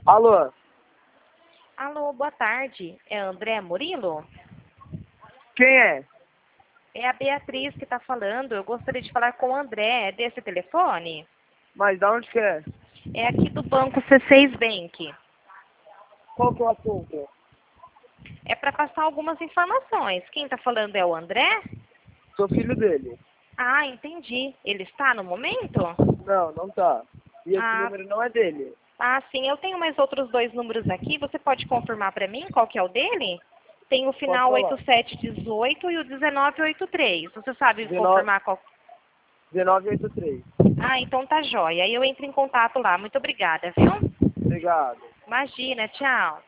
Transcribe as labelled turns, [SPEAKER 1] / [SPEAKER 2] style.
[SPEAKER 1] Alô?
[SPEAKER 2] Alô, boa tarde. É André Murilo?
[SPEAKER 1] Quem é?
[SPEAKER 2] É a Beatriz que está falando. Eu gostaria de falar com o André. É desse telefone?
[SPEAKER 1] Mas da onde que é?
[SPEAKER 2] É aqui do banco C6 Bank.
[SPEAKER 1] Qual que é o assunto?
[SPEAKER 2] É para passar algumas informações. Quem está falando é o André?
[SPEAKER 1] Sou filho dele.
[SPEAKER 2] Ah, entendi. Ele está no momento?
[SPEAKER 1] Não, não tá. E esse
[SPEAKER 2] Ah,
[SPEAKER 1] número não é dele.
[SPEAKER 2] sim. Eu tenho mais outros dois números aqui. Você pode confirmar para mim qual que é o dele? Tem o
[SPEAKER 1] Pode
[SPEAKER 2] final
[SPEAKER 1] falar.
[SPEAKER 2] 8718 e o 1983. Você sabe
[SPEAKER 1] 19,
[SPEAKER 2] confirmar qual?
[SPEAKER 1] 1983.
[SPEAKER 2] Então tá jóia. Aí eu entro em contato lá. Muito obrigada, viu?
[SPEAKER 1] Obrigado.
[SPEAKER 2] Imagina, tchau.